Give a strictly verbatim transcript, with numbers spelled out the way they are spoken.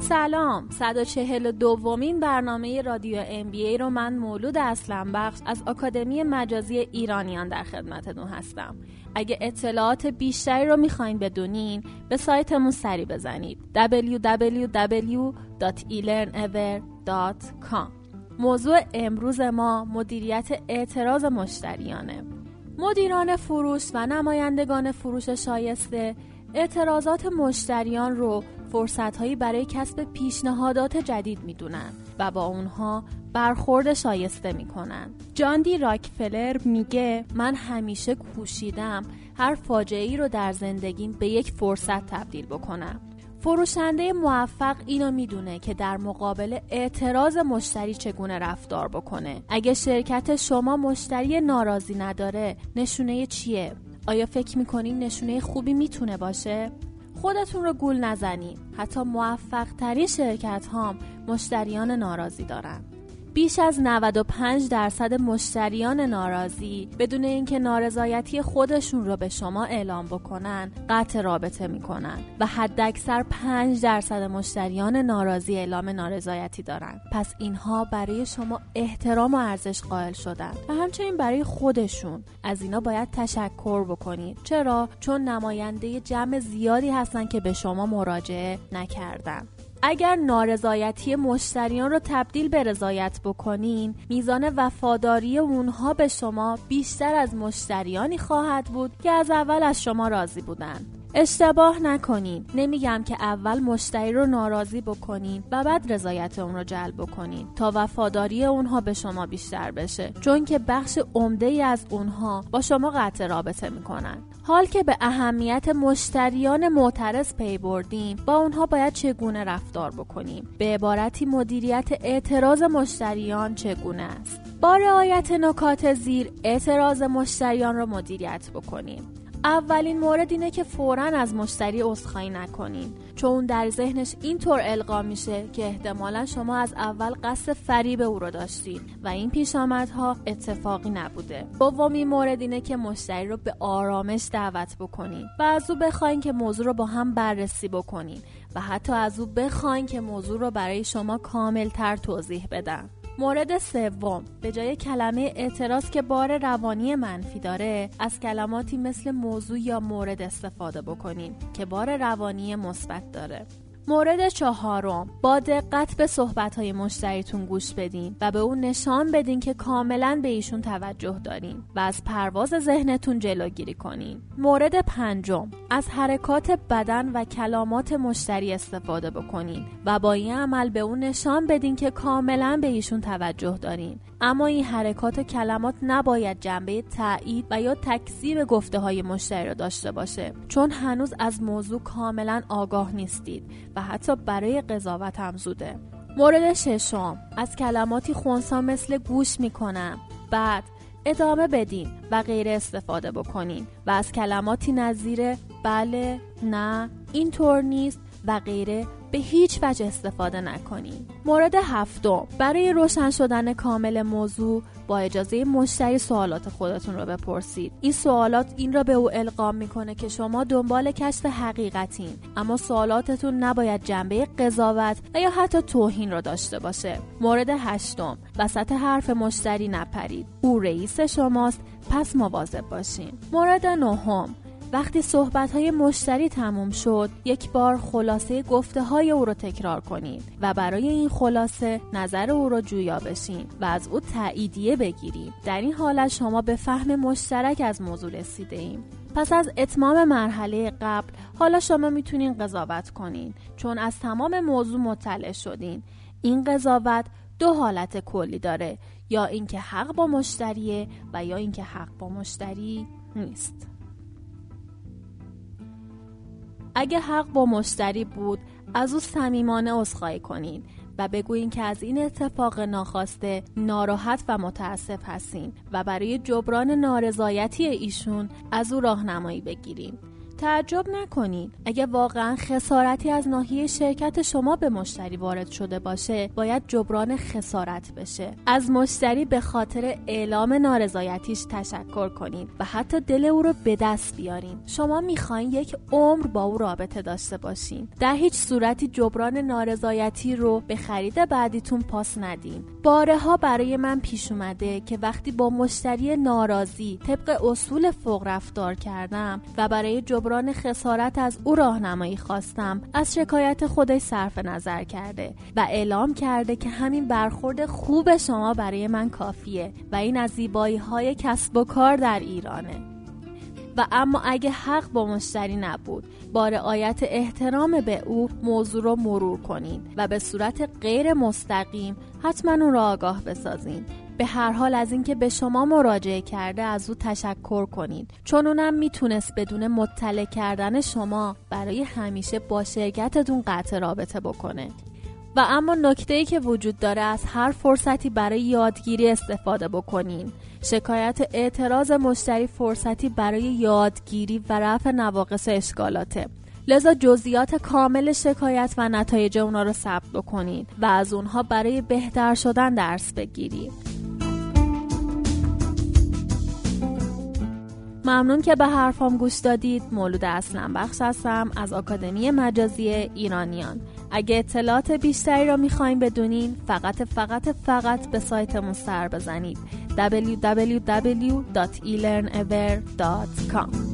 سلام، صد و چهل و دومین برنامه رادیو ام بی ای رو من مولود اسلم‌بخش از آکادمی مجازی ایرانیان در خدمتتون هستم. اگه اطلاعات بیشتری رو میخواین بدونین به سایتمون سری بزنید دبلیو دبلیو دبلیو دات ای لرن اور دات کام. موضوع امروز ما مدیریت اعتراض مشتریانه. مدیران فروش و نمایندگان فروش شایسته اعتراضات مشتریان رو فرصت‌هایی برای کسب پیشنهادات جدید می‌دونن و با اونها برخورد شایسته می‌کنن. جان دی راکفلر میگه من همیشه کوشیدم هر فاجعه‌ای رو در زندگیم به یک فرصت تبدیل بکنم. فروشنده موفق اینو میدونه که در مقابل اعتراض مشتری چگونه رفتار بکنه. اگه شرکت شما مشتری ناراضی نداره، نشونه چیه؟ آیا فکر میکنین نشونه خوبی میتونه باشه؟ خودتون رو گول نزنید. حتی موفق ترین شرکت هم مشتریان ناراضی دارن. بیش از نود و پنج درصد مشتریان ناراضی بدون اینکه نارضایتی خودشون رو به شما اعلام بکنن قطع رابطه میکنن و حداکثر پنج درصد مشتریان ناراضی اعلام نارضایتی دارن. پس اینها برای شما احترام و ارزش قائل شدن و همچنین برای خودشون. از اینا باید تشکر بکنید. چرا؟ چون نماینده جمع زیادی هستن که به شما مراجعه نکردن. اگر نارضایتی مشتریان رو تبدیل به رضایت بکنین، میزان وفاداری اونها به شما بیشتر از مشتریانی خواهد بود که از اول از شما راضی بودن. اشتباه نکنین. نمیگم که اول مشتری رو ناراضی بکنین و بعد رضایت اون رو جلب بکنین تا وفاداری اونها به شما بیشتر بشه، چون که بخش عمده‌ای از اونها با شما قطع رابطه میکنن. حال که به اهمیت مشتریان معترض پی بردیم، با اونها باید چگونه رفتار بکنیم؟ به عبارتی مدیریت اعتراض مشتریان چگونه است؟ با رعایت نکات زیر اعتراض مشتریان را مدیریت بکنیم. اولین مورد اینه که فوراً از مشتری عذرخواهی نکنین، چون در ذهنش اینطور القا میشه که احتمالاً شما از اول قصد فریب او رو داشتین و این پیشامدها اتفاقی نبوده. دومین مورد اینه که مشتری رو به آرامش دعوت بکنین و از او بخواین که موضوع رو با هم بررسی بکنین و حتی از او بخواین که موضوع رو برای شما کاملتر توضیح بدن. مورد سوم، به جای کلمه اعتراض که بار روانی منفی داره، از کلماتی مثل موضوع یا مورد استفاده بکنین که بار روانی مثبت داره. مورد چهارم، با دقت به صحبت‌های مشتریتون گوش بدین و به اون نشان بدین که کاملاً به ایشون توجه دارین و از پرواز ذهنتون جلوگیری کنین. مورد پنجم، از حرکات بدن و کلمات مشتری استفاده بکنین و با این عمل به اون نشان بدین که کاملاً به ایشون توجه دارین. اما این حرکات و کلمات نباید جنبه تایید و یا تکذیب گفته‌های مشتری را داشته باشه، چون هنوز از موضوع کاملاً آگاه نیستید و حتی برای قضاوت هم زوده. مورد ششم، از کلماتی خنثی مثل گوش میکنم، بعد ادامه بدین و غیره استفاده بکنین و از کلماتی نظیر بله، نه، اینطور نیست و غیره به هیچ وجه استفاده نکنین. مورد هفتم، برای روشن شدن کامل موضوع با اجازه مشتری سوالات خودتون رو بپرسید. این سوالات این را به او القا میکنه که شما دنبال کشف حقیقتین، اما سوالاتتون نباید جنبه قضاوت و یا حتی توهین رو داشته باشه. مورد هشتم، وسط حرف مشتری نپرید. او رئیس شماست، پس مواظب باشین. مورد نهم، وقتی صحبت‌های مشتری تموم شد، یک بار خلاصه گفته‌های او رو تکرار کنید و برای این خلاصه نظر او رو جویا بشین و از او تاییدیه بگیرید. در این حالت شما به فهم مشترک از موضوع رسیده ایم. پس از اتمام مرحله قبل، حالا شما میتونین قضاوت کنین، چون از تمام موضوع مطلع شدین. این قضاوت دو حالت کلی داره، یا اینکه حق با مشتریه و یا اینکه حق با مشتری نیست. اگه حق با مشتری بود، از او صمیمانه عذرخواهی کنین و بگویین که از این اتفاق ناخواسته ناراحت و متاسف هستین و برای جبران نارضایتی ایشون از او راهنمایی بگیرین. تعجب نکنید. اگه واقعا خسارتی از ناحیه شرکت شما به مشتری وارد شده باشه، باید جبران خسارت بشه. از مشتری به خاطر اعلام نارضایتیش تشکر کنید و حتی دل او رو به دست بیارین. شما میخواین یک عمر با او رابطه داشته باشین. در هیچ صورتی جبران نارضایتی رو به خرید بعدیتون پاس ندین. بارها برای من پیش اومده که وقتی با مشتری ناراضی طبق اصول فوق رفتار کردم و برای جبران خسارت از او راهنمایی خواستم، از شکایت خودش صرف نظر کرده و اعلام کرده که همین برخورد خوب شما برای من کافیه و این از زیبایی‌های کسب و کار در ایرانه. و اما اگه حق با مشتری نبود، با رعایت احترام به او موضوع رو مرور کنین و به صورت غیر مستقیم حتما اون را آگاه بسازین. به هر حال از اینکه به شما مراجعه کرده از او تشکر کنید، چون اونم میتونست بدون مطلع کردن شما برای همیشه با شرکتتون قطع رابطه بکنه. و اما نکته‌ای که وجود داره، از هر فرصتی برای یادگیری استفاده بکنین. شکایت اعتراض مشتری فرصتی برای یادگیری و رفع نواقص اشکالاته. لذا جزئیات کامل شکایت و نتایج اونا رو ثبت بکنید و از اونها برای بهتر شدن درس بگیرید. ممنون که به حرفام گوش دادید. مولود اسلمبخش هستم از آکادمی مجازی ایرانیان. اگه اطلاعات بیشتری رو میخواین بدونین، فقط فقط فقط به سایتمون سر بزنید دبلیو دبلیو دبلیو دات ای لرن اور دات کام.